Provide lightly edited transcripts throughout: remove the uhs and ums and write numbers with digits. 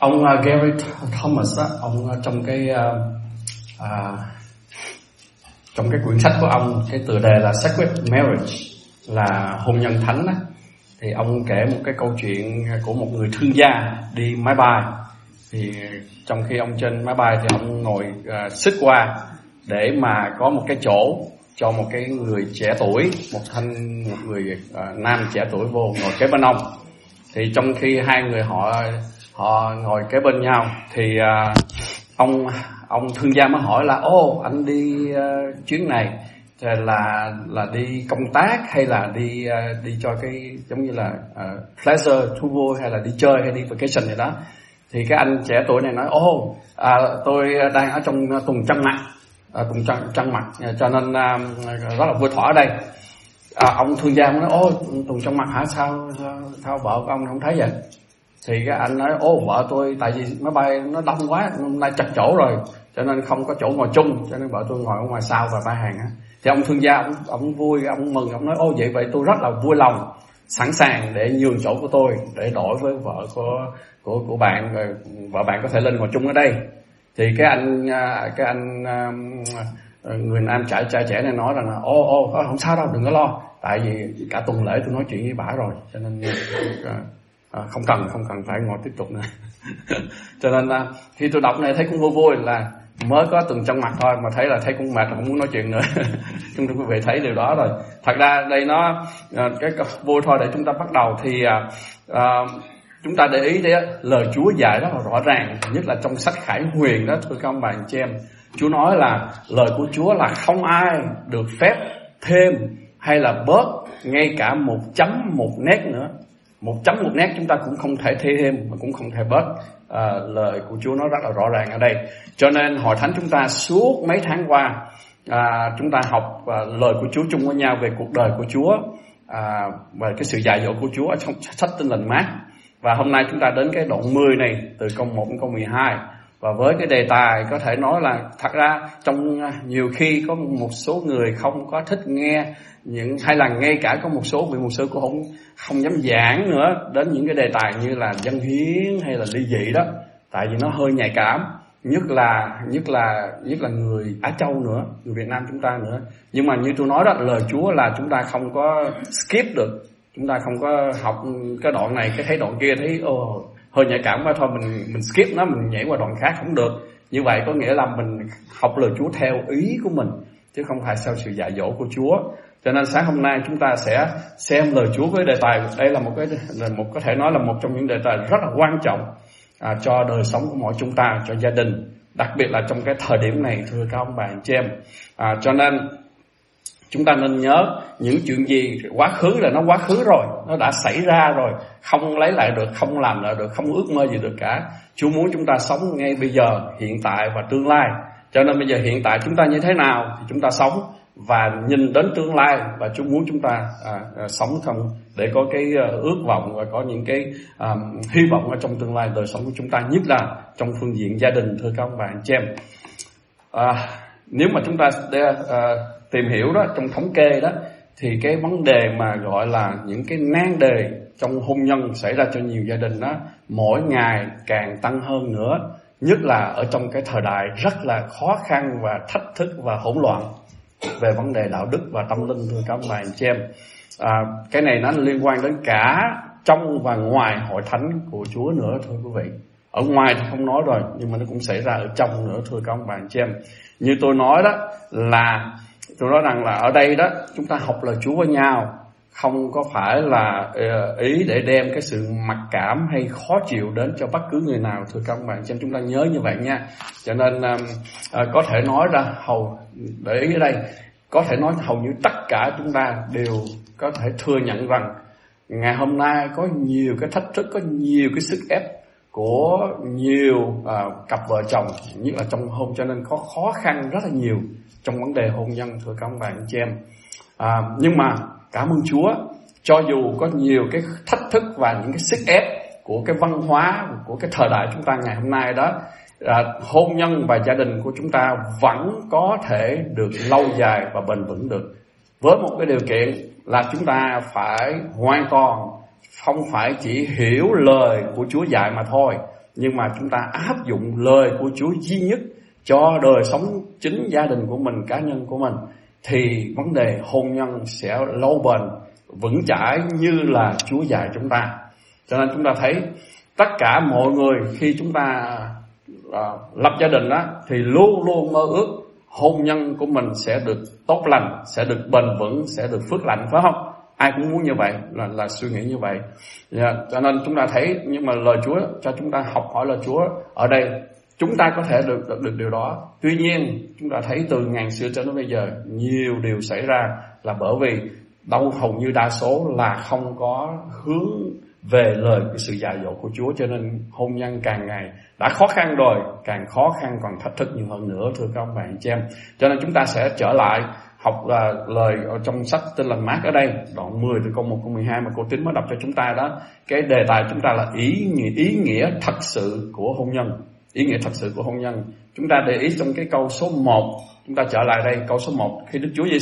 Ông Gary Thomas á, ông trong cái quyển sách của ông, cái tựa đề là Sacred Marriage, là hôn nhân thánh á, thì ông kể một cái câu chuyện của một người thương gia đi máy bay. Thì trong khi ông trên máy bay thì ông ngồi xích qua để mà có một cái chỗ cho một cái người trẻ tuổi, một người nam trẻ tuổi vô ngồi kế bên ông. Thì trong khi hai người họ ngồi kế bên nhau thì ông thương gia mới hỏi là: ô, anh đi chuyến này là đi công tác hay là đi cho cái giống như là pleasure, thú vui, hay là đi chơi hay đi vacation gì đó. Thì cái anh trẻ tuổi này nói: ô, tôi đang ở trong tuần trăng mật, cho nên rất là vui thỏa ở đây. Ông thương gia mới nói: ô, tuần trăng mật hả? Sao vợ của ông không thấy vậy? Thì cái anh nói: ô, vợ tôi tại vì máy bay nó đông quá, hôm nay chật chỗ rồi, cho nên không có chỗ ngồi chung, cho nên vợ tôi ngồi ở ngoài sau và ba hàng á. Thì ông thương gia ông vui, ông mừng, ông nói: ô, vậy tôi rất là vui lòng, sẵn sàng để nhường chỗ của tôi để đổi với vợ của bạn, rồi vợ bạn có thể lên ngồi chung ở đây. Thì cái anh người nam trẻ này nói rằng là: ô, không sao đâu, đừng có lo, tại vì cả tuần lễ tôi nói chuyện với bả rồi, cho nên không cần phải ngồi tiếp tục nữa. Cho nên khi tôi đọc này thấy cũng vui là mới có tuần trăng mật thôi mà thấy cũng mệt, không muốn nói chuyện nữa. Chúng ta quý vị thấy điều đó rồi. Thật ra đây nó cái vui thôi để chúng ta bắt đầu. Thì chúng ta để ý đấy, lời Chúa dạy rất là rõ ràng, nhất là trong sách Khải Huyền đó, thưa các ông bà anh chị em. Chúa nói là lời của Chúa là không ai được phép thêm hay là bớt ngay cả một chấm một nét nữa. Một chấm một nét chúng ta cũng không thể thêm mà cũng không thể bớt. Lời của Chúa nó rất là rõ ràng ở đây. Cho nên hội thánh chúng ta suốt mấy tháng qua chúng ta học lời của Chúa chung với nhau về cuộc đời của Chúa, về cái sự dạy dỗ của Chúa ở trong sách Tin Lành Mát. Và hôm nay chúng ta đến cái đoạn 10 này, từ câu 1 đến câu 12. Và với cái đề tài có thể nói là thật ra trong nhiều khi có một số người không có thích nghe hay là ngay cả có một số vị mục sư cũng không dám giảng nữa đến những cái đề tài như là dân hiến hay là ly dị đó, tại vì nó hơi nhạy cảm, nhất là người Á Châu nữa, người Việt Nam chúng ta nữa. Nhưng mà như tôi nói đó, lời Chúa là chúng ta không có skip được, chúng ta không có học cái đoạn này cái thấy đoạn kia thấy hơi nhạy cảm quá, thôi mình skip nó, mình nhảy qua đoạn khác không được. Như vậy có nghĩa là mình học lời Chúa theo ý của mình chứ không phải theo sự dạy dỗ của Chúa. Cho nên sáng hôm nay chúng ta sẽ xem lời Chúa với đề tài. Đây là có thể nói là một trong những đề tài rất là quan trọng cho đời sống của mỗi chúng ta, cho gia đình, đặc biệt là trong cái thời điểm này, thưa các ông bà anh chị em. Cho nên chúng ta nên nhớ những chuyện gì quá khứ là nó quá khứ rồi, nó đã xảy ra rồi, không lấy lại được, không làm lại được, không ước mơ gì được cả. Chúa muốn chúng ta sống ngay bây giờ, hiện tại và tương lai. Cho nên bây giờ hiện tại chúng ta như thế nào thì chúng ta sống và nhìn đến tương lai, và Chúa muốn chúng ta sống để có cái ước vọng và có những cái hy vọng ở trong tương lai đời sống của chúng ta, nhất là trong phương diện gia đình, thưa các ông bà anh chị em. Nếu mà chúng ta tìm hiểu đó, trong thống kê đó, thì cái vấn đề mà gọi là những cái nan đề trong hôn nhân xảy ra cho nhiều gia đình đó, mỗi ngày càng tăng hơn nữa, nhất là ở trong cái thời đại rất là khó khăn và thách thức và hỗn loạn về vấn đề đạo đức và tâm linh, thưa các ông bà anh chị em. Cái này nó liên quan đến cả trong và ngoài hội thánh của Chúa nữa, thưa quý vị. Ở ngoài thì không nói rồi, nhưng mà nó cũng xảy ra ở trong nữa, thưa các ông bà anh chị em. Như tôi nói đó, là tôi nói rằng là ở đây đó, chúng ta học lời Chúa với nhau, không có phải là ý để đem cái sự mặc cảm hay khó chịu đến cho bất cứ người nào, thưa các bạn. Cho chúng ta nhớ như vậy nha. Cho nên có thể nói ra để ý ở đây, có thể nói hầu như tất cả chúng ta đều có thể thừa nhận rằng ngày hôm nay có nhiều cái thách thức, có nhiều cái sức ép của nhiều cặp vợ chồng, nhất là trong hôn, cho nên có khó khăn rất là nhiều trong vấn đề hôn nhân, thưa các bạn chị em. Nhưng mà cảm ơn Chúa, cho dù có nhiều cái thách thức và những cái sức ép của cái văn hóa, của cái thời đại chúng ta ngày hôm nay đó, hôn nhân và gia đình của chúng ta vẫn có thể được lâu dài và bền vững được, với một cái điều kiện là chúng ta phải hoàn toàn không phải chỉ hiểu lời của Chúa dạy mà thôi, nhưng mà chúng ta áp dụng lời của Chúa duy nhất cho đời sống chính gia đình của mình, cá nhân của mình, thì vấn đề hôn nhân sẽ lâu bền, vững chãi như là Chúa dạy chúng ta. Cho nên chúng ta thấy tất cả mọi người khi chúng ta lập gia đình đó, thì luôn luôn mơ ước hôn nhân của mình sẽ được tốt lành, sẽ được bền vững, sẽ được phước lành, phải không? Ai cũng muốn như vậy, là suy nghĩ như vậy. Cho nên chúng ta thấy, nhưng mà lời Chúa cho chúng ta học hỏi lời Chúa ở đây, chúng ta có thể được điều đó. Tuy nhiên chúng ta thấy từ ngàn xưa cho đến bây giờ nhiều điều xảy ra là bởi vì hầu như đa số là không có hướng về lời cái sự dạy dỗ của Chúa, cho nên hôn nhân càng ngày đã khó khăn rồi, càng khó khăn còn thách thức nhiều hơn nữa, thưa các ông bạn chị em. Cho nên chúng ta sẽ trở lại học lời ở trong sách Tin Lành Mát ở đây, đoạn 10 từ câu 1 câu 12 mà cô Tín mới đọc cho chúng ta đó. Cái đề tài chúng ta là ý nghĩa thật sự của hôn nhân. Ý nghĩa thật sự của hôn nhân. Chúng ta để ý trong cái câu số 1, chúng ta trở lại đây, câu số 1, khi Đức Chúa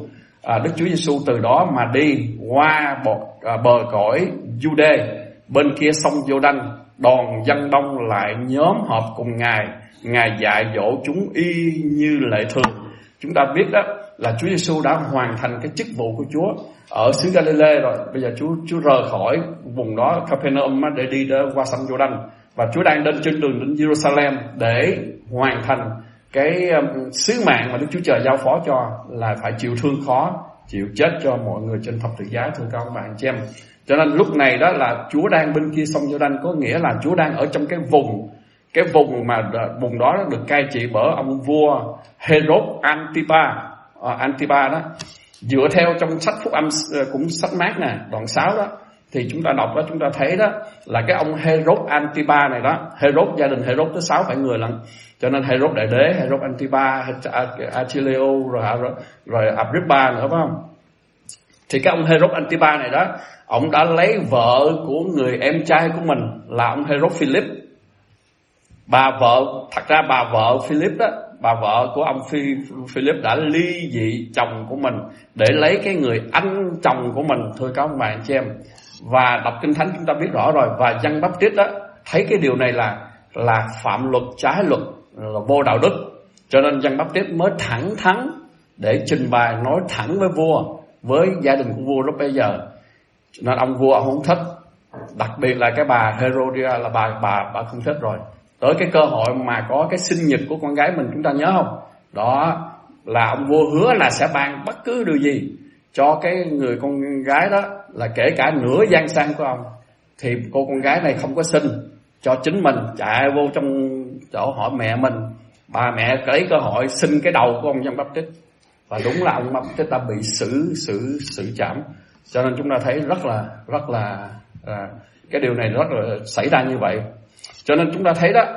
Giêsu từ đó mà đi qua bờ cõi Giu-đê bên kia sông Giô-đanh, đoàn dân đông lại nhóm họp cùng Ngài dạy dỗ chúng y như lệ thường. Chúng ta biết đó là Chúa Giêsu đã hoàn thành cái chức vụ của Chúa ở xứ Galilee rồi. Bây giờ Chúa rời khỏi vùng đó Capernaum để đi qua sông Giô-đanh, và Chúa đang trên đường đến Jerusalem để hoàn thành cái sứ mạng mà Đức Chúa Trời giao phó cho, là phải chịu thương khó, chịu chết cho mọi người trên thập tự giá, thưa các ông bạn chị em. Cho nên lúc này đó là Chúa đang bên kia sông Giô-đanh, có nghĩa là Chúa đang ở trong cái vùng mà vùng đó được cai trị bởi ông vua Herod Antipa đó. Dựa theo trong sách Phúc Âm cũng sách Mát nè, đoạn 6 đó, thì chúng ta đọc đó, chúng ta thấy đó là cái ông Herod Antipa này đó, gia đình Herod tới 6 người lận. Cho nên Herod đại đế, Herod Antipa, Achileo, rồi Agrippa nữa, phải không? Thì cái ông Herod Antipa này đó, ông đã lấy vợ của người em trai của mình là ông Herod Philip. Bà vợ Philip đó, bà vợ của ông Philip đã ly dị chồng của mình để lấy cái người anh chồng của mình, thưa các ông bạn chị em. Và đọc Kinh Thánh chúng ta biết rõ rồi, và Giăng Báp-tít đó thấy cái điều này là phạm luật, trái luật, là vô đạo đức. Cho nên Giăng Báp-tít mới thẳng thắn để trình bày, nói thẳng với vua, với gia đình của vua lúc bây giờ. Nên ông vua ông không thích, đặc biệt là cái bà Herodia là bà không thích rồi. Tới cái cơ hội mà có cái sinh nhật của con gái mình, chúng ta nhớ không? Đó là ông vua hứa là sẽ ban bất cứ điều gì cho cái người con gái đó, là kể cả nửa gian sang của ông. Thì cô con gái này không có xin cho chính mình, chạy vô trong chỗ hỏi mẹ mình. Bà mẹ lấy cơ hội xin cái đầu của ông Giăng Báp-tít, và đúng là ông Báp-tít đã bị xử trảm. Cho nên chúng ta thấy rất là cái điều này rất là xảy ra như vậy. Cho nên chúng ta thấy đó,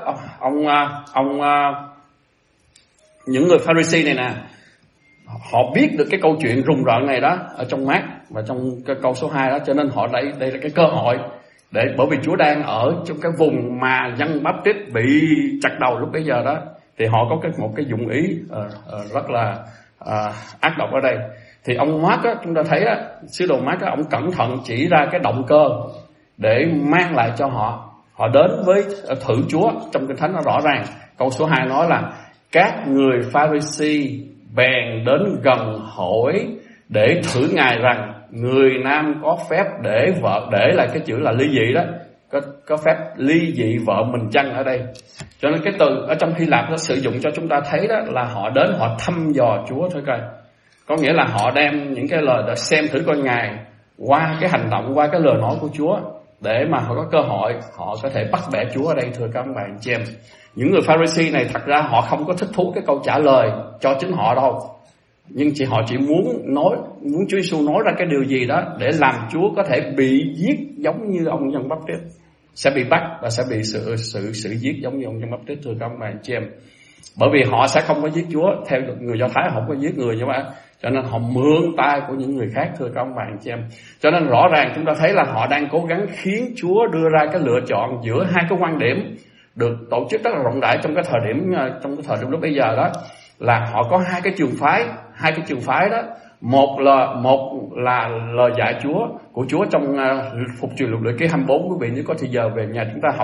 những người Pharisee này nè, họ biết được cái câu chuyện rùng rợn này đó ở trong Mát và trong cái câu số 2 đó. Cho nên họ đây là cái cơ hội để, bởi vì Chúa đang ở trong cái vùng mà Giăng Báp-tít bị chặt đầu lúc bấy giờ đó, thì họ có một cái dụng ý rất là ác độc ở đây. Thì ông Mát á, chúng ta thấy á, sứ đồ Mát á, ông cẩn thận chỉ ra cái động cơ để mang lại cho họ đến với thử Chúa. Trong Kinh Thánh nó rõ ràng, câu số 2 nói là các người Pharisee bèn đến gần hỏi để thử Ngài rằng người nam có phép để vợ, để là cái chữ là ly dị đó, có phép ly dị vợ mình chăng ở đây. Cho nên cái từ ở trong Hy Lạp nó sử dụng cho chúng ta thấy đó là họ đến, họ thăm dò Chúa thôi coi. Có nghĩa là họ đem những cái lời để xem thử coi Ngài qua cái hành động, qua cái lời nói của Chúa, để mà họ có cơ hội họ có thể bắt bẻ Chúa ở đây, thưa các bạn chị em. Những người Pharisee này thật ra họ không có thích thú cái câu trả lời cho chính họ đâu, nhưng họ chỉ muốn Chúa Giêsu nói ra cái điều gì đó để làm Chúa có thể bị giết giống như ông Giăng Báp-tít, sẽ bị bắt và sẽ bị sự giết giống như ông Giăng Báp-tít, thưa các bạn chị em. Bởi vì họ sẽ không có giết Chúa, theo người Do Thái không có giết người như vậy, cho nên họ mượn tay của những người khác, thưa các bạn chị em. Cho nên rõ ràng chúng ta thấy là họ đang cố gắng khiến Chúa đưa ra cái lựa chọn giữa hai cái quan điểm được tổ chức rất là rộng rãi trong cái thời điểm lúc bây giờ đó, là họ có hai cái trường phái đó. Một là lời dạy của Chúa trong Phục truyền luật lệ ký 24. Quý vị nếu có thời giờ về nhà chúng ta học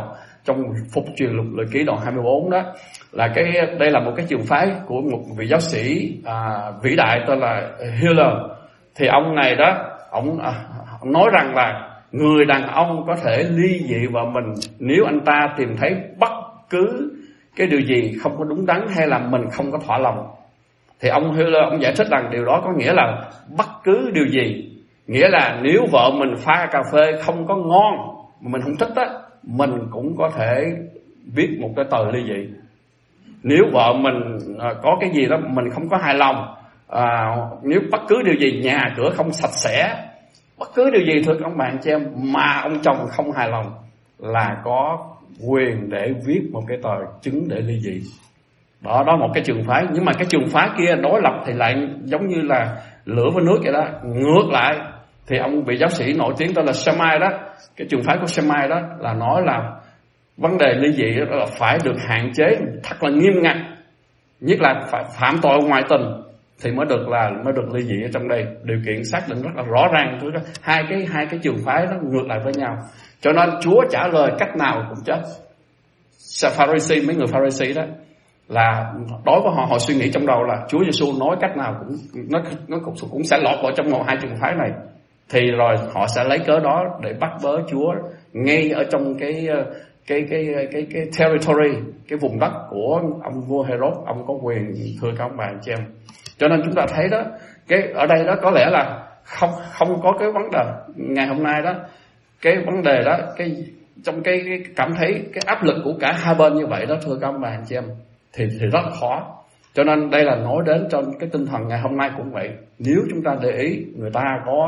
trong Phục truyền luật lệ ký đoạn 24 đó, là đây là một cái trường phái của một vị giáo sĩ vĩ đại tên là Hiller. Thì ông này đó, ông nói rằng là người đàn ông có thể ly dị vợ mình nếu anh ta tìm thấy bất cứ cái điều gì không có đúng đắn hay là mình không có thỏa lòng. Thì ông Hiller ông giải thích rằng điều đó có nghĩa là bất cứ điều gì, nghĩa là nếu vợ mình pha cà phê không có ngon mà mình không thích á, mình cũng có thể viết một cái tờ ly dị. Nếu vợ mình có cái gì đó mình không có hài lòng, nếu bất cứ điều gì, nhà cửa không sạch sẽ, bất cứ điều gì thưa các bạn chị em mà ông chồng không hài lòng, là có quyền để viết một cái tờ chứng để ly dị. Đó một cái trường phái. Nhưng mà cái trường phái kia đối lập thì lại giống như là lửa với nước vậy đó. Ngược lại thì ông vị giáo sĩ nổi tiếng tên là Shammai đó, cái trường phái của Shammai đó là nói là vấn đề ly dị đó là phải được hạn chế thật là nghiêm ngặt, nhất là phải phạm tội ngoại tình thì mới được ly dị ở trong đây. Điều kiện xác định rất là rõ ràng. Hai cái trường phái đó ngược lại với nhau, cho nên Chúa trả lời cách nào cũng chết. Pharisee, mấy người Pharisee đó là đối với họ suy nghĩ trong đầu là Chúa Giêsu nói cách nào cũng nó cũng sẽ lọt vào trong một hai trường phái này, thì rồi họ sẽ lấy cớ đó để bắt bớ Chúa ngay ở trong cái territory, cái vùng đất của ông vua Herod. Ông có quyền thưa các bạn chị em. Cho nên chúng ta thấy đó, cái ở đây đó có lẽ là không có cái vấn đề ngày hôm nay đó, cái vấn đề đó, trong cái cảm thấy cái áp lực của cả hai bên như vậy đó thưa các bạn chị em, thì rất khó. Cho nên đây là nói đến trong cái tinh thần ngày hôm nay cũng vậy. Nếu chúng ta để ý, người ta có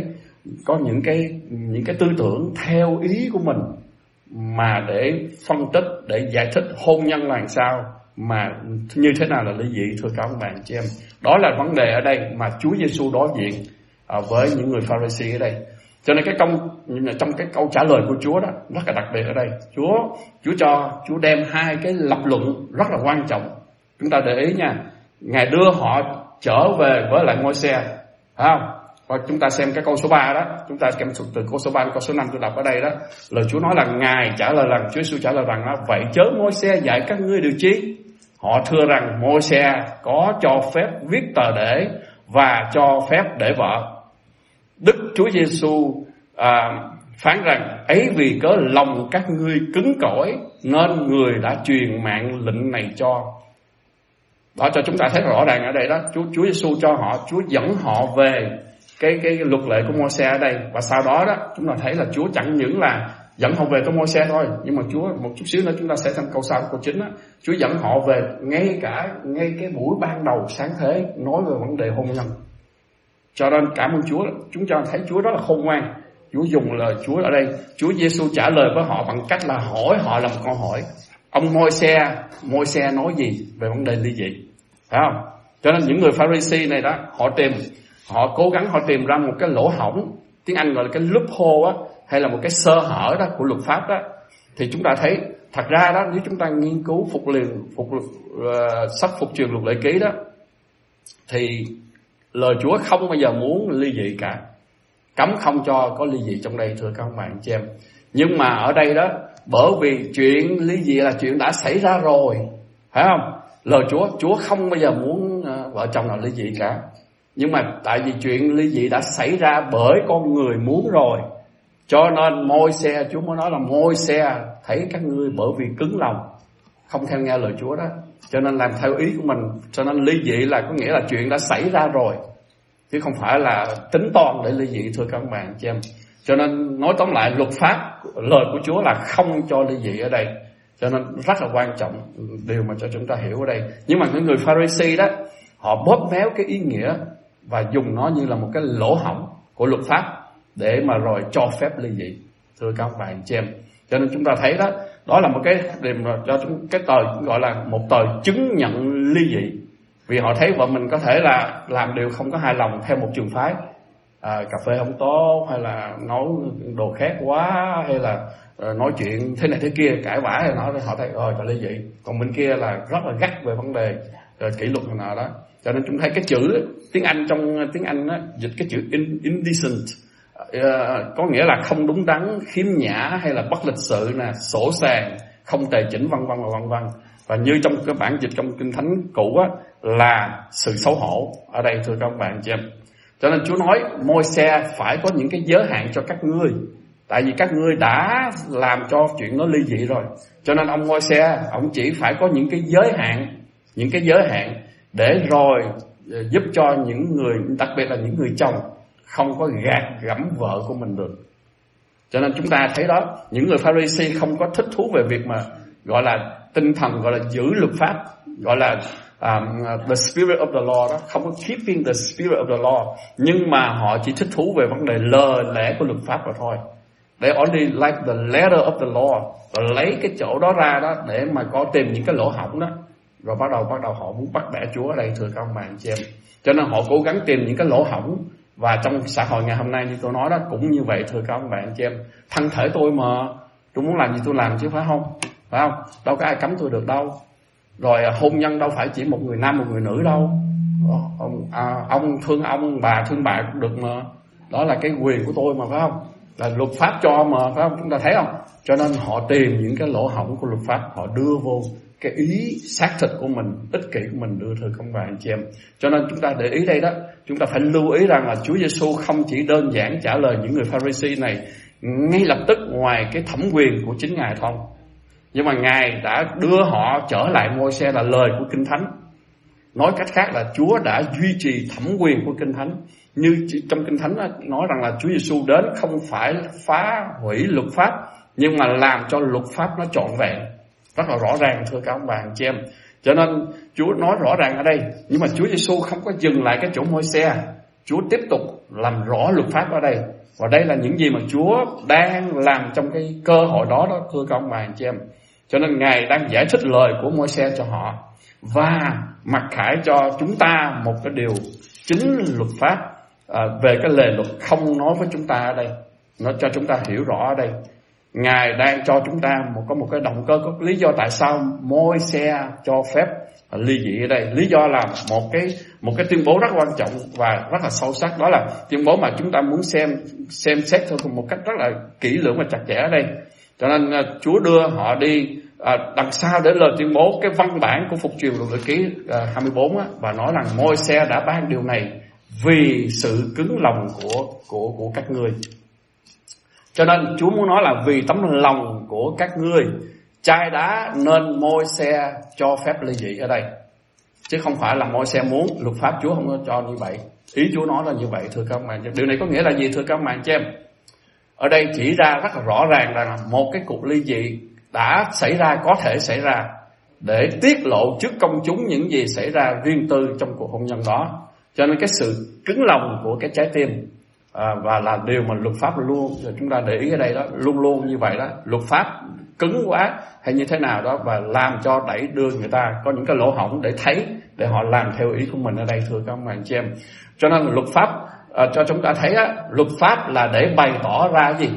những cái tư tưởng theo ý của mình mà để phân tích, để giải thích hôn nhân là làm sao, mà như thế nào là ly dị thưa các bạn chị em. Đó là vấn đề ở đây mà Chúa Giêsu đối diện với những người Pharisee ở đây. Cho nên trong cái câu trả lời của Chúa đó rất là đặc biệt ở đây. Chúa đem hai cái lập luận rất là quan trọng. Chúng ta để ý nha. Ngài đưa họ trở về với lại Môi-se, phải không? Và chúng ta xem cái câu số 3 đó, chúng ta xem từ câu số 3 đến câu số 5 tôi đọc ở đây đó. Lời Chúa nói là Ngài trả lời rằng, Chúa Giêsu trả lời rằng vậy chớ Môi-se dạy các ngươi điều chi? Họ thưa rằng Môi-se có cho phép viết tờ để và cho phép để vợ. Đức Chúa Giêsu phán rằng ấy vì cớ lòng các ngươi cứng cỏi nên người đã truyền mạng lệnh này cho. Đó, cho chúng ta thấy rõ ràng ở đây đó, Chúa Giêsu cho họ, Chúa dẫn họ về cái luật lệ của Môi-se ở đây. Và sau đó đó chúng ta thấy là Chúa chẳng những là dẫn họ về cái Môi-se thôi, nhưng mà Chúa một chút xíu nữa chúng ta sẽ xem câu sau câu 9 đó, Chúa dẫn họ về ngay cái buổi ban đầu sáng thế nói về vấn đề hôn nhân. Cho nên cảm ơn Chúa, chúng ta thấy Chúa rất là khôn ngoan. Chúa dùng lời Chúa ở đây, Chúa Giêsu trả lời với họ bằng cách là hỏi họ là một câu hỏi. Ông Môi-se nói gì về vấn đề ly dị, phải không? Cho nên những người Pharisee này đó, họ cố gắng họ tìm ra một cái lỗ hổng, tiếng Anh gọi là cái loophole á, hay là một cái sơ hở đó của luật pháp đó. Thì chúng ta thấy thật ra đó, nếu chúng ta nghiên cứu sách Phục truyền luật lệ ký đó, thì lời Chúa không bao giờ muốn ly dị cả, cấm không cho có ly dị trong đây thưa các bạn chị em. Nhưng mà ở đây đó, bởi vì chuyện ly dị là chuyện đã xảy ra rồi, phải không? Lời Chúa không bao giờ muốn vợ chồng nào ly dị cả. Nhưng mà tại vì chuyện ly dị đã xảy ra bởi con người muốn rồi, cho nên Môi-se, Chúa mới nói là Môi-se thấy các ngươi bởi vì cứng lòng, không theo nghe lời Chúa đó, cho nên làm theo ý của mình. Cho nên ly dị là có nghĩa là chuyện đã xảy ra rồi, chứ không phải là tính toán để ly dị thưa các bạn chị em. Cho nên nói tóm lại, luật pháp, lời của Chúa là không cho ly dị ở đây. Cho nên rất là quan trọng điều mà cho chúng ta hiểu ở đây. Nhưng mà những người Pharisee đó, họ bóp méo cái ý nghĩa và dùng nó như là một cái lỗ hổng của luật pháp để mà rồi cho phép ly dị thưa các bạn chị em. Cho nên chúng ta thấy đó, đó là một cái điểm cho cái tờ gọi là một tờ chứng nhận ly dị. Vì họ thấy vợ mình có thể là làm điều không có hài lòng theo một trường phái, cà phê không tốt, hay là nấu đồ khác quá, hay là nói chuyện thế này thế kia, cãi vã, hay họ thấy cho ly dị. Còn bên kia là rất là gắt về vấn đề kỷ luật nào đó. Cho nên chúng thấy cái chữ tiếng Anh, trong tiếng Anh á, dịch cái chữ indecent, có nghĩa là không đúng đắn, khiếm nhã hay là bất lịch sự nè, sỗ sàng, không tề chỉnh vân vân và vân vân. Và như trong cái bản dịch trong Kinh Thánh cũ á, là sự xấu hổ ở đây, thưa các bạn chị em. Cho nên Chúa nói Môi-se phải có những cái giới hạn cho các ngươi, tại vì các ngươi đã làm cho chuyện nó ly dị rồi. Cho nên ông Môi-se, ông chỉ phải có những cái giới hạn để rồi giúp cho những người, đặc biệt là những người chồng, không có gạt gẫm vợ của mình được. Cho nên chúng ta thấy đó, những người Pharisee không có thích thú về việc mà gọi là tinh thần, gọi là giữ luật pháp, gọi là the spirit of the law đó, không có keeping the spirit of the law, nhưng mà họ chỉ thích thú về vấn đề lời lẽ của luật pháp mà thôi. They only like the letter of the law, rồi lấy cái chỗ đó ra đó để mà có tìm những cái lỗ hổng đó, rồi bắt đầu họ muốn bắt bẻ Chúa ở đây, thưa các bạn chị em. Cho nên họ cố gắng tìm những cái lỗ hổng. Và trong xã hội ngày hôm nay như tôi nói đó cũng như vậy, thưa các bạn chị em. Thân thể tôi mà, tôi muốn làm gì tôi làm chứ, phải không? Đâu có ai cấm tôi được đâu. Rồi hôn nhân đâu phải chỉ một người nam một người nữ đâu. Ông thương ông, bà thương bà cũng được mà. Đó là cái quyền của tôi mà, phải không? Là luật pháp cho mà, phải không? Chúng ta thấy không? Cho nên họ tìm những cái lỗ hổng của luật pháp, họ đưa vô cái ý xác thịt của mình, ích kỷ của mình đưa, thưa các bạn chị em. Cho nên chúng ta để ý đây đó, chúng ta phải lưu ý rằng là Chúa Giêsu không chỉ đơn giản trả lời những người Pharisee này ngay lập tức ngoài cái thẩm quyền của chính Ngài thôi, nhưng mà Ngài đã đưa họ trở lại Môi-se là lời của Kinh Thánh. Nói cách khác là Chúa đã duy trì thẩm quyền của Kinh Thánh. Như trong Kinh Thánh nói rằng là Chúa Giêsu đến không phải phá hủy luật pháp, nhưng mà làm cho luật pháp nó trọn vẹn. Rất là rõ ràng, thưa các bạn chị em. Cho nên Chúa nói rõ ràng ở đây. Nhưng mà Chúa Giêsu không có dừng lại cái chỗ Môi-se. Chúa tiếp tục làm rõ luật pháp ở đây. Và đây là những gì mà Chúa đang làm trong cái cơ hội đó, thưa các bạn chị em. Cho nên Ngài đang giải thích lời của Môi-se cho họ, và mặc khải cho chúng ta một cái điều chính luật pháp về cái lề luật không nói với chúng ta ở đây. Nó cho chúng ta hiểu rõ ở đây. Ngài đang cho chúng ta có một cái động cơ, có lý do tại sao Môi-se cho phép ly dị ở đây. Lý do là một cái tuyên bố rất quan trọng và rất là sâu sắc. Đó là tuyên bố mà chúng ta muốn xem xét theo một cách rất là kỹ lưỡng và chặt chẽ ở đây. Cho nên Chúa đưa họ đi đằng sau để lời tuyên bố cái văn bản của phục truyền luật lệ ký 24 và nói rằng Môi-se đã ban điều này vì sự cứng lòng của các ngươi. Cho nên Chúa muốn nói là vì tấm lòng của các ngươi chai đá nên Môi-se cho phép ly dị ở đây, chứ không phải là Môi-se muốn. Luật pháp Chúa không có cho như vậy. Ý Chúa nói là như vậy, thưa các bạn. Điều này có nghĩa là gì, thưa các bạn chị em? Ở đây chỉ ra rất là rõ ràng là một cái cuộc ly dị đã xảy ra, có thể xảy ra, để tiết lộ trước công chúng những gì xảy ra riêng tư trong cuộc hôn nhân đó. Cho nên cái sự cứng lòng của cái trái tim và là điều mà luật pháp luôn, chúng ta để ý ở đây đó, luôn luôn như vậy đó. Luật pháp cứng quá hay như thế nào đó, và làm cho đẩy đưa người ta có những cái lỗ hổng để thấy, để họ làm theo ý của mình ở đây, thưa các bạn chị em. Cho nên luật pháp cho chúng ta thấy á, luật pháp là để bày tỏ ra gì?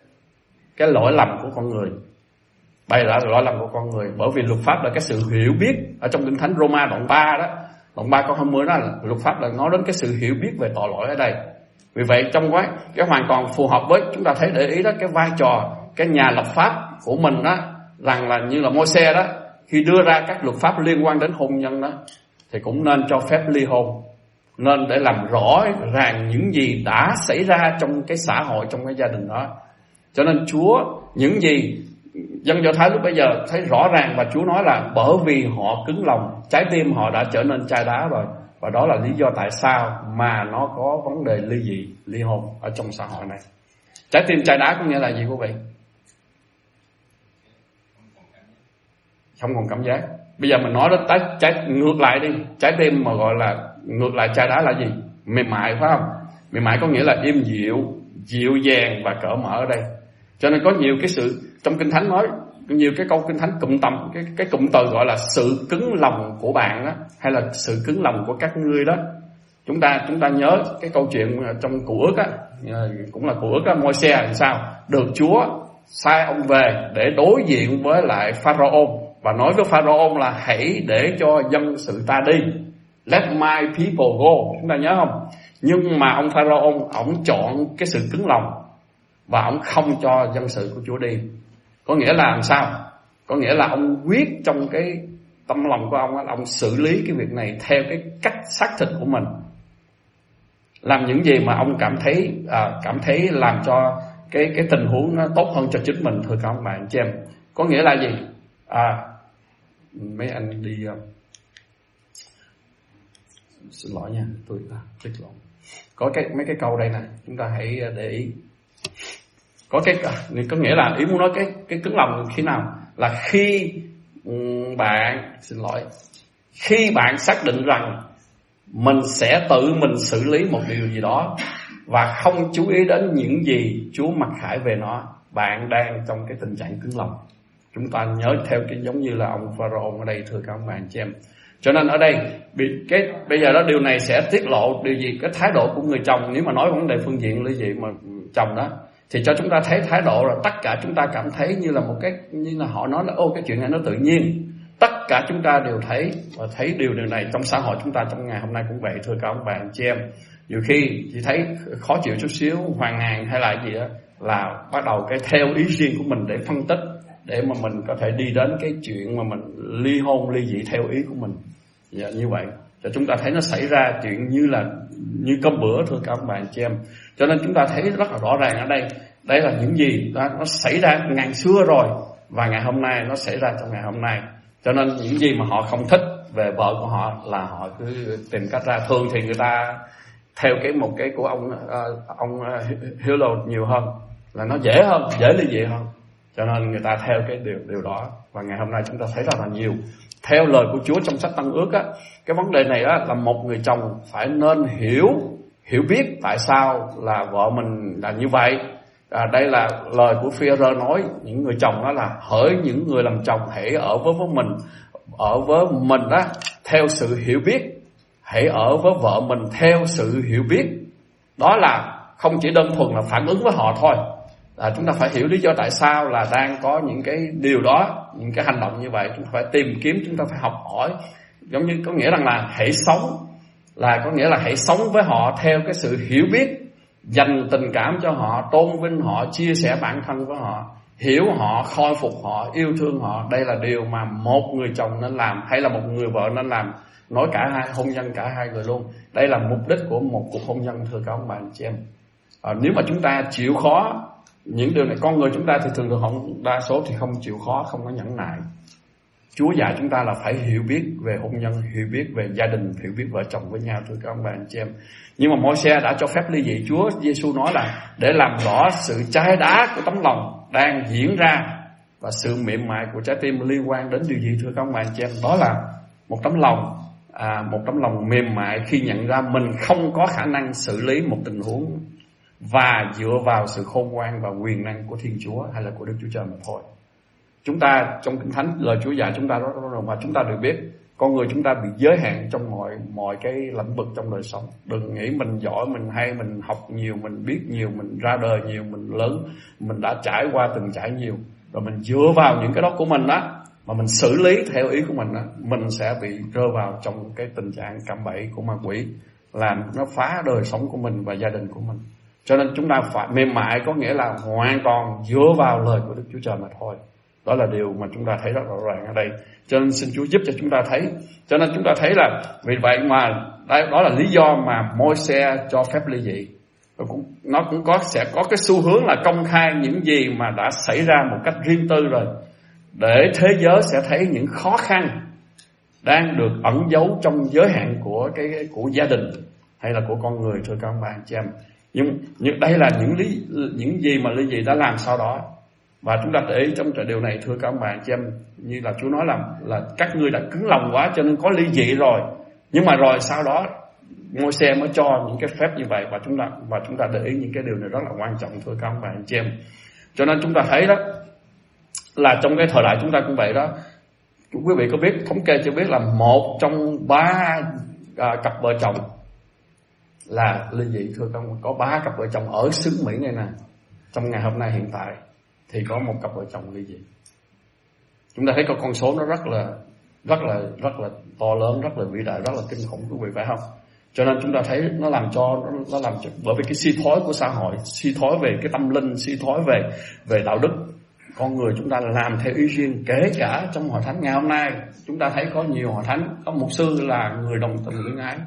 Cái lỗi lầm của con người. Bày tỏ lỗi lầm của con người. Bởi vì luật pháp là cái sự hiểu biết. Ở trong Kinh Thánh Roma đoạn 3 đó, đoạn 3 câu 20 đó, là luật pháp là nói đến cái sự hiểu biết về tội lỗi ở đây. Vì vậy trong cái hoàn toàn phù hợp với chúng ta thấy, để ý đó, cái vai trò cái nhà lập pháp của mình đó, rằng là như là Môi-se đó, khi đưa ra các luật pháp liên quan đến hôn nhân đó, thì cũng nên cho phép ly hôn, nên để làm rõ ràng những gì đã xảy ra trong cái xã hội, trong cái gia đình đó. Cho nên Chúa, những gì dân Do Thái lúc bây giờ thấy rõ ràng, và Chúa nói là bởi vì họ cứng lòng, trái tim họ đã trở nên chai đá rồi. Và đó là lý do tại sao mà nó có vấn đề ly dị, ly hôn ở trong xã hội này. Trái tim chai đá có nghĩa là gì quý vị? Không còn cảm giác. Bây giờ mình nói đến ngược lại đi. Trái tim mà gọi là ngược lại chai đá là gì? Mềm mại, phải không? Mềm mại có nghĩa là êm dịu, dịu dàng và cởi mở ở đây. Cho nên có nhiều cái sự trong Kinh Thánh nói, nhiều cái câu Kinh Thánh cụm tầm cái cụm từ gọi là sự cứng lòng của bạn đó, hay là sự cứng lòng của các ngươi đó. Chúng ta nhớ cái câu chuyện trong Cựu Ước á, cũng là Cựu Ước á, Môi-se làm sao được Chúa sai ông về để đối diện với lại Pharaoh và nói với Pharaoh là hãy để cho dân sự ta đi, let my people go. Chúng ta nhớ không? Nhưng mà ông Pharaoh ông chọn cái sự cứng lòng và ông không cho dân sự của Chúa đi. Có nghĩa là làm sao? Có nghĩa là ông quyết trong cái tâm lòng của ông là ông xử lý cái việc này theo cái cách xác thịt của mình, làm những gì mà ông cảm thấy làm cho cái tình huống nó tốt hơn cho chính mình. Thưa các bạn chị em, có nghĩa là gì? Mấy anh đi xin lỗi nha, tôi tiết lộ. Có mấy cái câu đây nè, chúng ta hãy để ý. Có nghĩa là ý muốn nói cái cứng lòng khi nào là khi bạn xác định rằng mình sẽ tự mình xử lý một điều gì đó và không chú ý đến những gì Chúa mặc khải về nó, bạn đang trong cái tình trạng cứng lòng. Chúng ta nhớ theo cái giống như là ông Pharaoh ở đây, thưa các bạn chị em. Cho nên ở đây bây giờ đó điều này sẽ tiết lộ điều gì? Cái thái độ của người chồng. Nếu mà nói vấn đề phương diện ly dị mà chồng đó, thì cho chúng ta thấy thái độ là tất cả chúng ta cảm thấy như là một cái, như là họ nói là cái chuyện này nó tự nhiên. Tất cả chúng ta đều thấy và thấy điều này trong xã hội chúng ta trong ngày hôm nay cũng vậy, thưa các bạn chị em. Nhiều khi chỉ thấy khó chịu chút xíu, hoàng hàn hay là gì đó, là bắt đầu cái theo ý riêng của mình để phân tích, để mà mình có thể đi đến cái chuyện mà mình ly hôn ly dị theo ý của mình. Như vậy cho chúng ta thấy nó xảy ra chuyện như cơm bữa, thưa các bạn chị em. Cho nên chúng ta thấy rất là rõ ràng ở đây là những gì đó, nó xảy ra ngày xưa rồi và ngày hôm nay nó xảy ra trong ngày hôm nay. Cho nên những gì mà họ không thích về vợ của họ là họ cứ tìm cách ra. Thường thì người ta theo một cái của ông Hillel nhiều hơn, là nó dễ ly dị hơn. Cho nên người ta theo cái điều đó. Và ngày hôm nay chúng ta thấy rất là nhiều. Theo lời của Chúa trong sách Tân Ước á, cái vấn đề này á, là một người chồng phải nên hiểu biết tại sao là vợ mình là như vậy. Đây là lời của Phi-e-rơ nói những người chồng đó là: hỡi những người làm chồng, hãy ở với mình đó theo sự hiểu biết, hãy ở với vợ mình theo sự hiểu biết. Đó là không chỉ đơn thuần là phản ứng với họ thôi. Chúng ta phải hiểu lý do tại sao là đang có những cái điều đó, những cái hành động như vậy. Chúng ta phải tìm kiếm, chúng ta phải học hỏi. Giống như có nghĩa rằng là hãy sống với họ theo cái sự hiểu biết, dành tình cảm cho họ, tôn vinh họ, chia sẻ bản thân với họ, hiểu họ, khôi phục họ, yêu thương họ. Đây là điều mà một người chồng nên làm, hay là một người vợ nên làm. Nói cả hai, hôn nhân cả hai người luôn. Đây là mục đích của một cuộc hôn nhân, thưa các bạn chị em. Nếu mà chúng ta chịu khó những điều này, con người chúng ta thì thường đa số thì không chịu khó, không có nhẫn nại. Chúa dạy chúng ta là phải hiểu biết về hôn nhân, hiểu biết về gia đình, hiểu biết vợ chồng với nhau, thưa các bạn chị em. Nhưng mà Môi-se đã cho phép ly dị. Chúa Giêsu nói là để làm rõ sự chai đá của tấm lòng đang diễn ra và sự mềm mại của trái tim liên quan đến điều gì, thưa các bạn chị em? Đó là một tấm lòng mềm mại khi nhận ra mình không có khả năng xử lý một tình huống và dựa vào sự khôn ngoan và quyền năng của Thiên Chúa hay là của Đức Chúa Trời mà thôi. Chúng ta trong Kinh Thánh, lời Chúa dạy chúng ta đó, và chúng ta đều biết con người chúng ta bị giới hạn trong mọi cái lĩnh vực trong đời sống. Đừng nghĩ mình giỏi, mình hay, mình học nhiều, mình biết nhiều, mình ra đời nhiều, mình lớn, mình đã trải qua từng trải nhiều, rồi mình dựa vào những cái đó của mình đó mà mình xử lý theo ý của mình đó, mình sẽ bị rơi vào trong cái tình trạng cạm bẫy của ma quỷ, làm nó phá đời sống của mình và gia đình của mình. Cho nên chúng ta phải mềm mại, có nghĩa là hoàn toàn dựa vào lời của Đức Chúa Trời mà thôi. Đó là điều mà chúng ta thấy rất rõ ràng ở đây. Cho nên xin Chúa giúp cho chúng ta thấy. Cho nên chúng ta thấy là vì vậy mà đó là lý do mà Môi-se cho phép ly dị. Nó cũng sẽ có cái xu hướng là công khai những gì mà đã xảy ra một cách riêng tư rồi, để thế giới sẽ thấy những khó khăn đang được ẩn giấu trong giới hạn của gia đình hay là của con người, thưa các bạn chị em. Nhưng đây là những gì mà ly dị đã làm sau đó. Và chúng ta để ý trong điều này, thưa các bạn chị em, như là Chúa nói là các ngươi đã cứng lòng quá cho nên có ly dị rồi. Nhưng mà rồi sau đó Môi-se mới cho những cái phép như vậy, và chúng ta để ý những cái điều này rất là quan trọng, thưa các bạn chị em. Cho nên chúng ta thấy đó là trong cái thời đại chúng ta cũng vậy đó. Quý vị có biết, thống kê cho biết là 1 trong 3 cặp vợ chồng là ly dị, thưa các bạn. Có 3 cặp vợ chồng ở xứ Mỹ này nè, trong ngày hôm nay hiện tại thì có 1 cặp vợ chồng ly dị. Chúng ta thấy con số nó rất là to lớn, rất là vĩ đại, rất là kinh khủng, quý vị phải không? Cho nên chúng ta thấy nó làm cho bởi vì cái suy thoái của xã hội, suy thoái về cái tâm linh, suy thoái về đạo đức, con người chúng ta làm theo ý riêng. Kể cả trong hội thánh ngày hôm nay, chúng ta thấy có nhiều hội thánh có mục sư là người đồng tình luyến ái,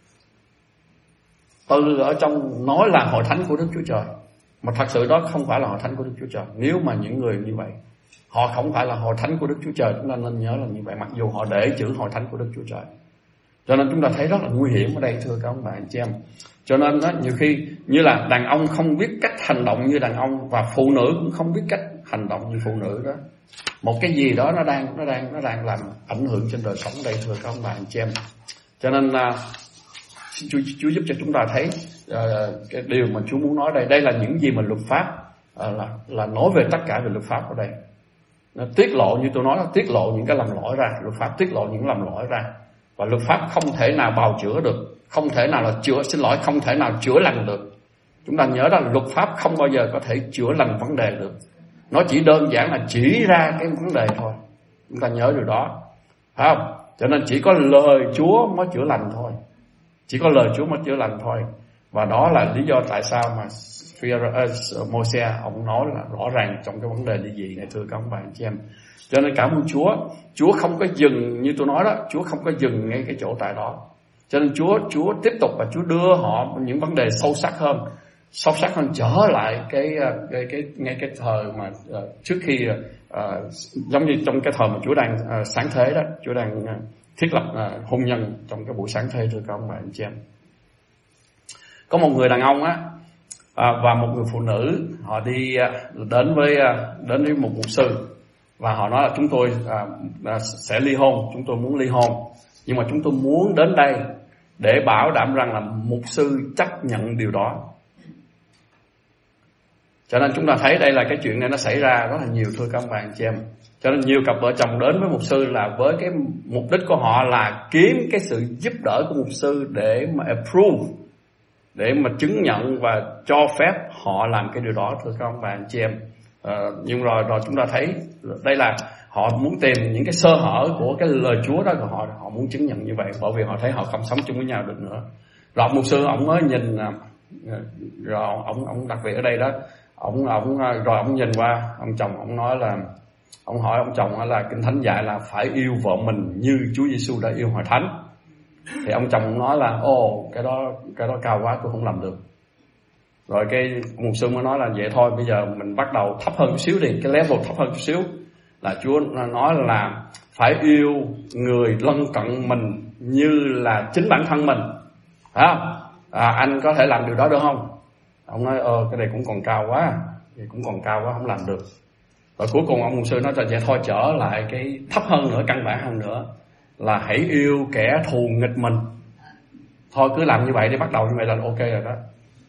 từ ở trong nói là hội thánh của Đức Chúa Trời, mà thật sự đó không phải là hội thánh của Đức Chúa Trời. Nếu mà những người như vậy họ không phải là hội thánh của Đức Chúa Trời, chúng ta nên nhớ là như vậy, mặc dù họ để chữ hội thánh của Đức Chúa Trời. Cho nên chúng ta thấy rất là nguy hiểm ở đây, thưa các ông bà anh chị em. Cho nên đó, nhiều khi như là đàn ông không biết cách hành động như đàn ông, và phụ nữ cũng không biết cách hành động như phụ nữ đó. Một cái gì đó nó đang làm ảnh hưởng trên đời sống đây, thưa các ông bà anh chị em. Cho nên xin Chúa giúp cho chúng ta thấy cái điều mà Chúa muốn nói đây. Đây là những gì mà luật pháp là nói về tất cả về luật pháp ở đây. Nó tiết lộ, như tôi nói, nó tiết lộ những cái lầm lỗi ra. Luật pháp tiết lộ những lầm lỗi ra, và luật pháp không thể nào bào chữa được, không thể nào là không thể nào chữa lành được. Chúng ta nhớ đó, luật pháp không bao giờ có thể chữa lành vấn đề được. Nó chỉ đơn giản là chỉ ra cái vấn đề thôi. Chúng ta nhớ điều đó, phải không? Cho nên chỉ có lời Chúa mới chữa lành thôi. Chỉ có lời Chúa mới chữa lành thôi. Và đó là lý do tại sao mà Môi-se ông nói là rõ ràng trong cái vấn đề ly dị này, thưa các ông bà anh chị em. Cho nên cảm ơn Chúa không có dừng, như tôi nói đó, Chúa không có dừng ngay cái chỗ tại đó. Cho nên Chúa tiếp tục và Chúa đưa họ những vấn đề sâu sắc hơn trở lại ngay cái thời mà trước khi giống như trong cái thời mà Chúa đang sáng thế đó, Chúa đang thiết lập hôn nhân trong cái buổi sáng thế, thưa các ông bà anh chị em. Có một người đàn ông á và một người phụ nữ, họ đi đến với một mục sư, và họ nói là chúng tôi sẽ ly hôn, chúng tôi muốn ly hôn, nhưng mà chúng tôi muốn đến đây để bảo đảm rằng là mục sư chấp nhận điều đó. Cho nên chúng ta thấy đây là cái chuyện này nó xảy ra rất là nhiều, thưa các bạn chị em. Cho nên nhiều cặp vợ chồng đến với mục sư là với cái mục đích của họ là kiếm cái sự giúp đỡ của mục sư để mà approve, để mà chứng nhận và cho phép họ làm cái điều đó, thưa các bạn chị em. Nhưng rồi chúng ta thấy đây là họ muốn tìm những cái sơ hở của cái lời Chúa đó, rồi họ muốn chứng nhận như vậy, bởi vì họ thấy họ không sống chung với nhau được nữa. Rồi mục sư ông mới nhìn, rồi ông đặc biệt ở đây đó, ông nhìn qua ông chồng, ông nói là, ông hỏi ông chồng là Kinh Thánh dạy là phải yêu vợ mình như Chúa Giêsu đã yêu hội thánh. Thì ông chồng nói là cái đó cao quá, tôi không làm được. Rồi cái mục sư mới nói là vậy thôi, bây giờ mình bắt đầu thấp hơn chút xíu đi, cái level thấp hơn chút xíu, là Chúa nói là phải yêu người lân cận mình như là chính bản thân mình, phải không? Anh có thể làm điều đó được không? Ông nói cái này cũng còn cao quá, không làm được. Rồi cuối cùng ông mục sư nói là vậy thôi, trở lại cái thấp hơn nữa, căn bản hơn nữa, là hãy yêu kẻ thù nghịch mình. Thôi cứ làm như vậy đi, bắt đầu như vậy là ok rồi đó.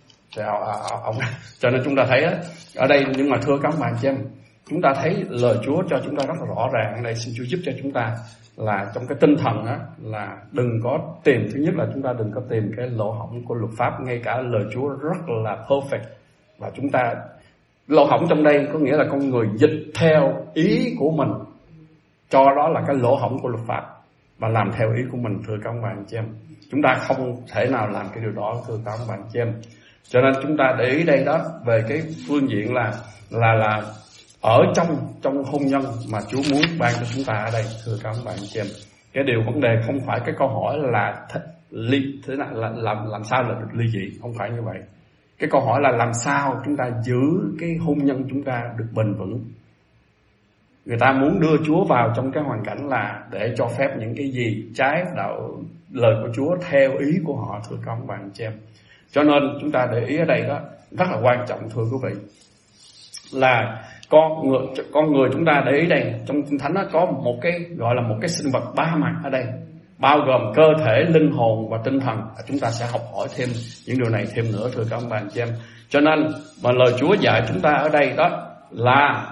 Cho nên chúng ta thấy ở đây, nhưng mà thưa các bạn chị em, chúng ta thấy lời Chúa cho chúng ta rất là rõ ràng ở đây. Xin Chúa giúp cho chúng ta là trong cái tinh thần đó, là đừng có tìm, thứ nhất là chúng ta đừng có tìm cái lỗ hổng của luật pháp, ngay cả lời Chúa rất là perfect. Và chúng ta, lỗ hổng trong đây có nghĩa là con người dịch theo ý của mình, cho đó là cái lỗ hổng của luật pháp và làm theo ý của mình, thưa các bạn chị em. Chúng ta không thể nào làm cái điều đó, thưa các bạn chị em. Cho nên chúng ta để ý đây đó, về cái phương diện là ở trong hôn nhân mà Chúa muốn ban cho chúng ta ở đây, thưa các bạn chị em. Cái điều vấn đề không phải cái câu hỏi là thế nào là làm sao là được ly dị, không phải như vậy. Cái câu hỏi là làm sao chúng ta giữ cái hôn nhân chúng ta được bền vững. Người ta muốn đưa Chúa vào trong cái hoàn cảnh là để cho phép những cái gì trái đạo lời của Chúa theo ý của họ, thưa các bạn chị em. Cho nên chúng ta để ý ở đây đó rất là quan trọng, thưa quý vị, là con người chúng ta để ý đây, trong Kinh Thánh nó có một cái gọi là một cái sinh vật ba mặt ở đây, bao gồm cơ thể, linh hồn và tinh thần. Chúng ta sẽ học hỏi thêm những điều này thêm nữa, thưa các bạn chị em. Cho nên mà lời Chúa dạy chúng ta ở đây đó là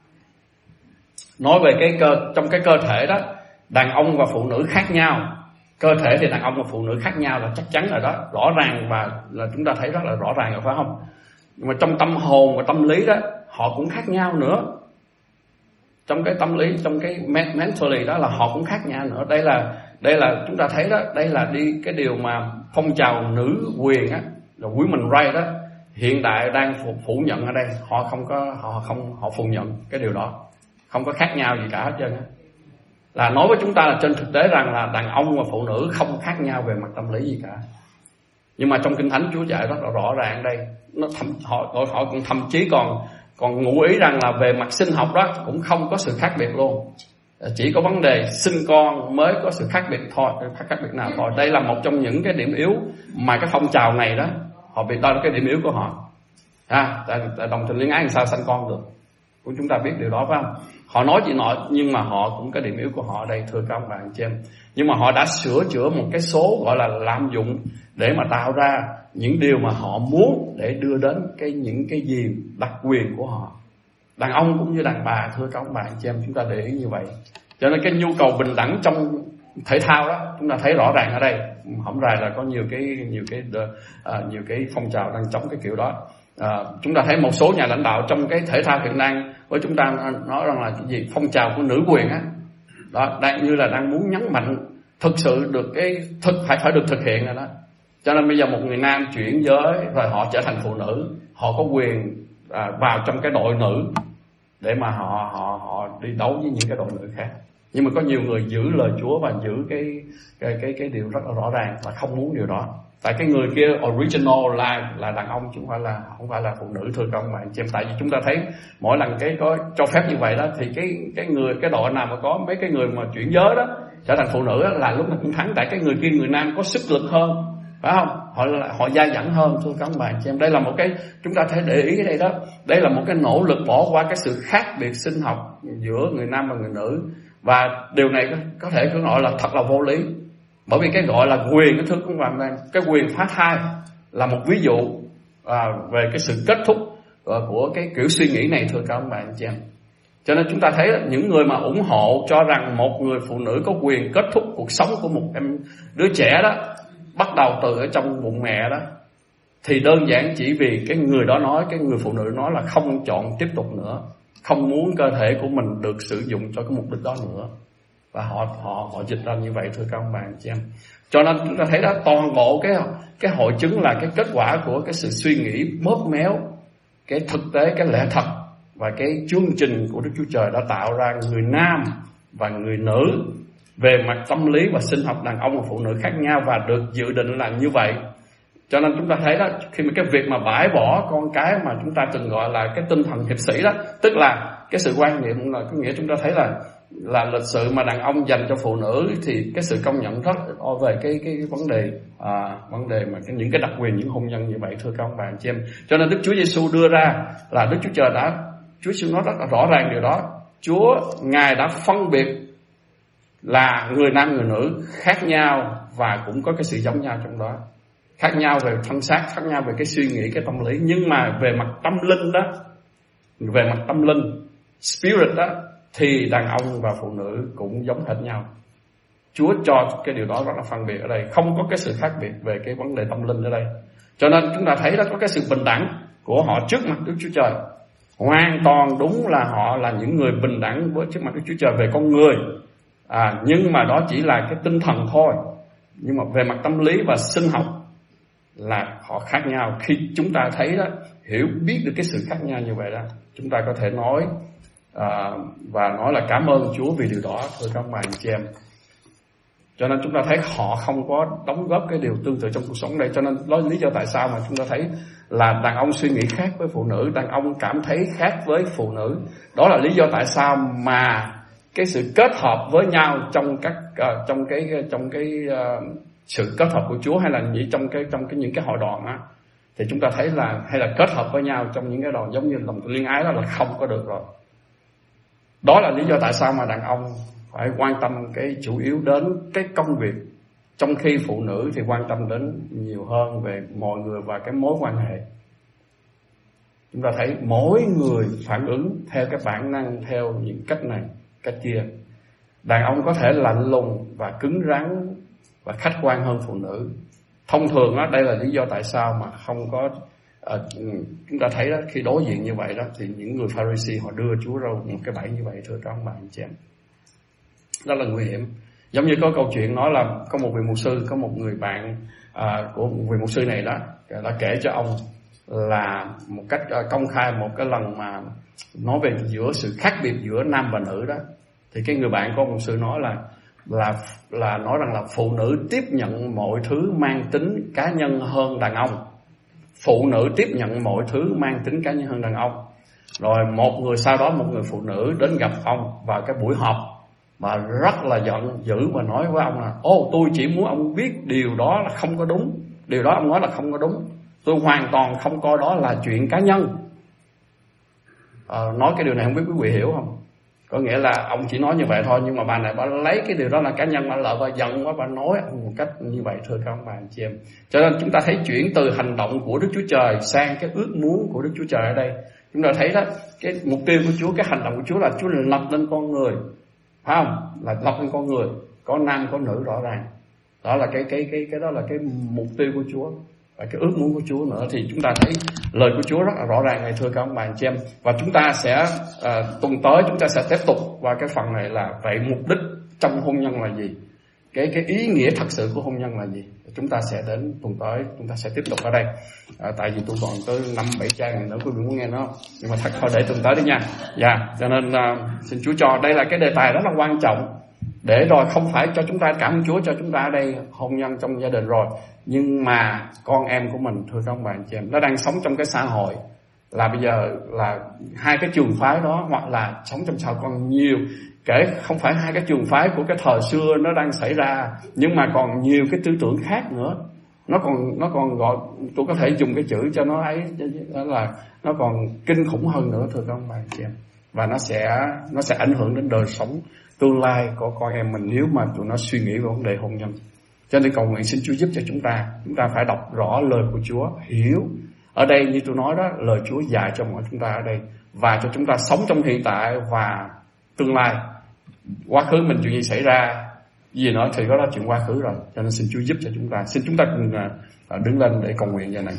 nói về trong cái cơ thể đó, đàn ông và phụ nữ khác nhau. Cơ thể thì đàn ông và phụ nữ khác nhau là chắc chắn rồi đó, rõ ràng, và là chúng ta thấy rất là rõ ràng rồi, phải không? Nhưng mà trong tâm hồn và tâm lý đó, họ cũng khác nhau nữa. Trong cái tâm lý, trong cái mentally đó là họ cũng khác nhau nữa. Đây là Đây là chúng ta thấy đó, đây là đi cái điều mà phong trào nữ quyền á, là women right đó, hiện đại đang phủ nhận ở đây. Họ phủ nhận cái điều đó, không có khác nhau gì cả hết trơn á. Là nói với chúng ta là trên thực tế rằng là đàn ông và phụ nữ không khác nhau về mặt tâm lý gì cả. Nhưng mà trong Kinh Thánh Chúa dạy rất là rõ ràng đây, họ còn thậm chí còn ngụ ý rằng là về mặt sinh học đó cũng không có sự khác biệt luôn. Chỉ có vấn đề sinh con mới có sự khác biệt thôi, khác biệt nào thôi. Đây là một trong những cái điểm yếu mà cái phong trào này đó, họ bị đó là cái điểm yếu của họ. Tại đồng tình liên ái làm sao sanh con được? Của chúng ta biết điều đó phải không? Họ nói gì nói, nhưng mà họ cũng có điểm yếu của họ ở đây, thưa các ông bạn chị em. Nhưng mà họ đã sửa chữa một cái số gọi là lạm dụng để mà tạo ra những điều mà họ muốn để đưa đến những cái gì đặc quyền của họ. Đàn ông cũng như đàn bà, thưa các ông bạn chị em, chúng ta để ý như vậy. Cho nên cái nhu cầu bình đẳng trong thể thao đó chúng ta thấy rõ ràng ở đây. Hổng rày là có nhiều cái phong trào đang chống cái kiểu đó. Chúng ta thấy một số nhà lãnh đạo trong cái thể thao hiện nay với chúng ta nói rằng là cái gì phong trào của nữ quyền á, đó đang muốn nhấn mạnh thực sự được phải được thực hiện rồi đó. Cho nên bây giờ một người nam chuyển giới rồi họ trở thành phụ nữ, họ có quyền vào trong cái đội nữ để mà họ đi đấu với những cái đội nữ khác. Nhưng mà có nhiều người giữ lời Chúa và giữ cái điều rất là rõ ràng và không muốn điều đó. Tại cái người kia original là đàn ông chứ không phải là phụ nữ, thưa các ông bạn chị em. Tại vì chúng ta thấy mỗi lần có cho phép như vậy đó thì cái đội nào mà có mấy cái người mà chuyển giới đó trở thành phụ nữ đó, là lúc nào cũng thắng. Tại cái người kia, người nam có sức lực hơn, phải không? Họ dai dẳng hơn, thưa các ông bạn chị em. Đây là một cái chúng ta thấy để ý cái đây đó. Đây là một cái nỗ lực bỏ qua cái sự khác biệt sinh học giữa người nam và người nữ. Và điều này có thể cứ gọi là thật là vô lý. Bởi vì cái gọi là quyền, cái thứ của bạn, cái quyền phá thai là một ví dụ về cái sự kết thúc của cái kiểu suy nghĩ này, thưa các ông bạn chị em. Cho nên chúng ta thấy những người mà ủng hộ cho rằng một người phụ nữ có quyền kết thúc cuộc sống của một đứa trẻ đó, bắt đầu từ ở trong bụng mẹ đó, thì đơn giản chỉ vì cái người đó nói, cái người phụ nữ nói là không chọn tiếp tục nữa, không muốn cơ thể của mình được sử dụng cho cái mục đích đó nữa. Và họ dịch ra như vậy, thưa các ông bạn chị em. Cho nên chúng ta thấy đó, toàn bộ cái hội chứng là cái kết quả của cái sự suy nghĩ bóp méo cái thực tế, cái lẽ thật và cái chương trình của Đức Chúa Trời đã tạo ra người nam và người nữ về mặt tâm lý và sinh học, đàn ông và phụ nữ khác nhau và được dự định là như vậy. Cho nên chúng ta thấy đó, khi mà cái việc mà bãi bỏ con cái mà chúng ta từng gọi là cái tinh thần hiệp sĩ đó, tức là cái sự quan niệm là có nghĩa chúng ta thấy là lịch sự mà đàn ông dành cho phụ nữ thì cái sự công nhận rất về cái vấn đề mà những cái đặc quyền, những hôn nhân như vậy, thưa các ông bạn chị em. Cho nên Đức Chúa Giêsu đưa ra là Đức Chúa Trời Chúa Giêsu nói rất là rõ ràng điều đó. Ngài đã phân biệt là người nam người nữ khác nhau và cũng có cái sự giống nhau trong đó, khác nhau về thân xác, khác nhau về cái suy nghĩ, cái tâm lý, nhưng mà về mặt tâm linh đó, về mặt tâm linh spirit đó, thì đàn ông và phụ nữ cũng giống hệt nhau. Chúa cho cái điều đó rất là phân biệt ở đây, không có cái sự khác biệt về cái vấn đề tâm linh ở đây. Cho nên chúng ta thấy đó, có cái sự bình đẳng của họ trước mặt Đức Chúa Trời. Hoàn toàn đúng là họ là những người bình đẳng với trước mặt Đức Chúa Trời về con người, nhưng mà đó chỉ là cái tinh thần thôi. Nhưng mà về mặt tâm lý và sinh học là họ khác nhau. Khi chúng ta thấy đó, hiểu biết được cái sự khác nhau như vậy đó, chúng ta có thể nói và nói là cảm ơn Chúa vì điều đó, thưa các bạn chị em. Cho nên chúng ta thấy họ không có đóng góp cái điều tương tự trong cuộc sống này. Cho nên đó là lý do tại sao mà chúng ta thấy là đàn ông suy nghĩ khác với phụ nữ, đàn ông cảm thấy khác với phụ nữ. Đó là lý do tại sao mà cái sự kết hợp với nhau trong sự kết hợp của Chúa, hay là những cái hội đoàn á, thì chúng ta thấy là hay là kết hợp với nhau trong những cái đoàn giống như đồng liên ái đó là không có được rồi. Đó là lý do tại sao mà đàn ông phải quan tâm cái chủ yếu đến cái công việc, trong khi phụ nữ thì quan tâm đến nhiều hơn về mọi người và cái mối quan hệ. Chúng ta thấy mỗi người phản ứng theo cái bản năng, theo những cách này, cách kia. Đàn ông có thể lạnh lùng và cứng rắn và khách quan hơn phụ nữ. Thông thường đó, đây là lý do tại sao mà không có chúng ta thấy đó, khi đối diện như vậy đó thì những người Pharisee họ đưa Chúa ra một cái bẫy như vậy, thưa các ông bạn chị em. Đó là nguy hiểm. Giống như có câu chuyện nói là có một vị mục sư, có một người bạn của một vị mục sư này đó đã kể cho ông là một cách công khai một cái lần mà nói về giữa sự khác biệt giữa nam và nữ đó, thì cái người bạn của ông mục sư nói là nói rằng là phụ nữ tiếp nhận mọi thứ mang tính cá nhân hơn đàn ông. Phụ nữ tiếp nhận mọi thứ mang tính cá nhân hơn đàn ông. Rồi một người sau đó, một người phụ nữ đến gặp ông vào cái buổi họp và rất là giận dữ và nói với ông là: tôi chỉ muốn ông biết điều đó là không có đúng. Điều đó ông nói là không có đúng. Tôi hoàn toàn không coi đó là chuyện cá nhân. Nói cái điều này không biết quý vị hiểu không? Có nghĩa là ông chỉ nói như vậy thôi, nhưng mà bà này bà lấy cái điều đó là cá nhân, bà lợi và giận quá, bà nói một cách như vậy. Thưa các ông bà anh chị em, cho nên chúng ta thấy chuyển từ hành động của Đức Chúa Trời sang cái ước muốn của Đức Chúa Trời ở đây. Chúng ta thấy đó, cái mục tiêu của Chúa, cái hành động của Chúa là Chúa lập lên con người, phải không? Là lập lên con người, có nam có nữ rõ ràng. Đó là cái đó là cái mục tiêu của Chúa và cái ước muốn của Chúa nữa. Thì chúng ta thấy lời của Chúa rất là rõ ràng này, thưa các ông bà anh chị em. Và chúng ta sẽ tuần tới chúng ta sẽ tiếp tục qua cái phần này là vậy mục đích trong hôn nhân là gì, cái ý nghĩa thật sự của hôn nhân là gì. Chúng ta sẽ đến tuần tới chúng ta sẽ tiếp tục ở đây. Tại vì tôi còn tới 5-7 trang nữa, quý vị muốn nghe nó không? Nhưng mà thật thôi để tuần tới đi nha. Cho nên xin Chúa cho đây là cái đề tài rất là quan trọng, để rồi không phải cho chúng ta, cảm ơn Chúa cho chúng ta ở đây hôn nhân trong gia đình rồi, nhưng mà con em của mình, thưa các ông bà anh chị em, nó đang sống trong cái xã hội là bây giờ là hai cái trường phái đó, hoặc là sống trong xã hội còn nhiều, kể không phải hai cái trường phái của cái thời xưa nó đang xảy ra, nhưng mà còn nhiều cái tư tưởng khác nữa. Nó còn gọi, tôi có thể dùng cái chữ cho nó ấy, đó là nó còn kinh khủng hơn nữa, thưa các ông bà anh chị em. Và nó sẽ ảnh hưởng đến đời sống tương lai của con em mình nếu mà tụi nó suy nghĩ về vấn đề hôn nhân. Cho nên cầu nguyện xin Chúa giúp cho chúng ta phải đọc rõ lời của Chúa, hiểu. Ở đây như tôi nói đó, lời Chúa dạy cho mọi chúng ta ở đây, và cho chúng ta sống trong hiện tại và tương lai. Quá khứ mình chuyện gì xảy ra, gì nữa thì đó là chuyện quá khứ rồi. Cho nên xin Chúa giúp cho chúng ta. Xin chúng ta cùng đứng lên để cầu nguyện giờ này.